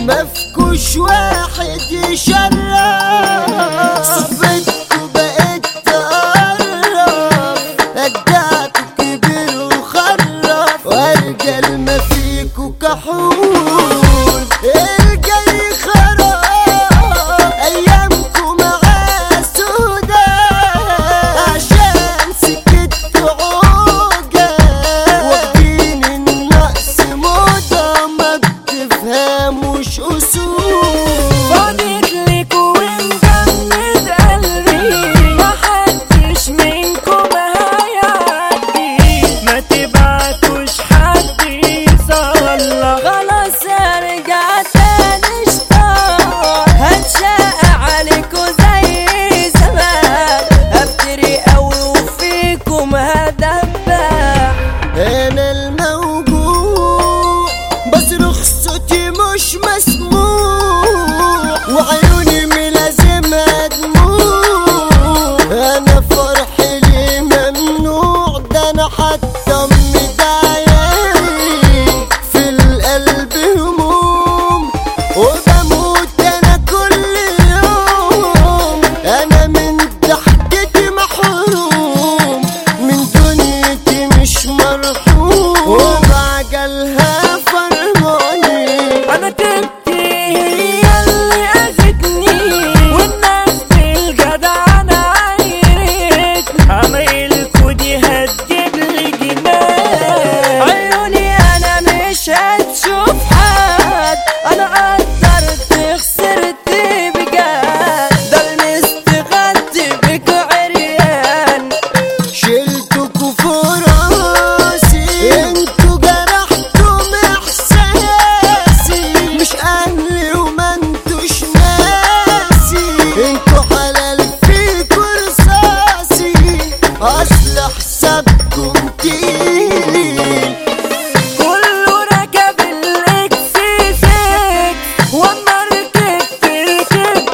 مفكوش واحد يشرف، صحبتكوا بقت تقرب، رجعتوا كبير وخرف، وارجل ما فيكوا كحول، الجاي خراب ايامكوا معاه سودا، عشان سكتوا عوجة واخدين النقص موضة، ما بتفهموش اصول. فاضت ليكوا ومجمد قلبي، محدش منكم هيعدي، ما تبعتوش حد يصلى، خلاص ارجع تاني اشتاق، هتشقى عليكوا زي زمان، هفتري قوي وفيكم هدبح. انا الموجوع بصرخ صوتي مش مسموع، وعيوني ملازمها دموع، انا فرحي ليه ممنوع، ده انا حتى مضايقني في القلب هموم، وبموت انا كل يوم، انا من ضحكتي محروم، من دنيتي مش مرحوم، وبعجلها فرماني. انا تبكي هي اللي اذتني، والناس بالجدع انا عايرتني، عمايلكوا دي هتجيب لي جنان، عيوني انا مش هتشوف حد، انا قدرت خسرت بجد، ده المستغد بك عريان، شلتكوا فوق راسي، انتوا جرحتم احساسي، مش اهلي وما انتوش ناسي، انتوا حلال فيكوا رصاصي، اصل حسابكم تقيل. كله ركب الاكسسك، واما ركبت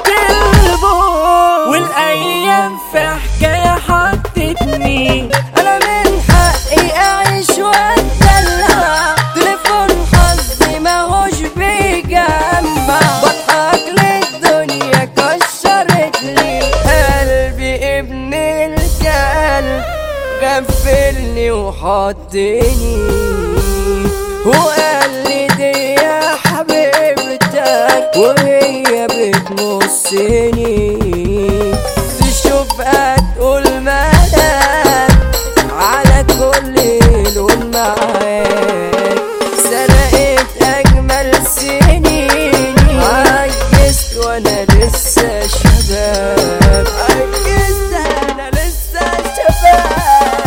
البوم، والايام في حكايه حطتني، انا من حقي اعيش واتدلع، تليفون حظي ماهوش بيجمع، بضحك للدنيا كشرتلي، قلبي ابن الكلب غفلني وحطني، وقال لي دي يا حبيبتك وهي بتمصني، تشوفها تقول مالك على كل لون معاك، سرقت اجمل سنيني، عجزت وانا لسه شباب، عجزت انا لسه شباب.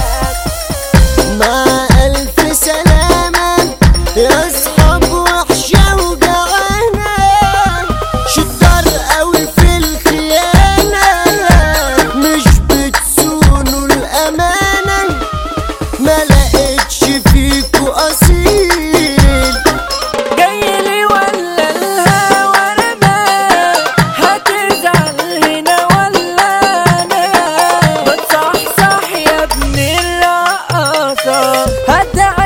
مع ألف سلامة يا أصحاب وحشة وجعانة، شطار قوي في الخيانة، مش بتسونوا الأمانة، ما لقيتش فيكوا أصيل، جايلي ولا الهوى رماك، هتزعل هنا ولا انا، بتصحصح يا ابن الرقاصة، هتعب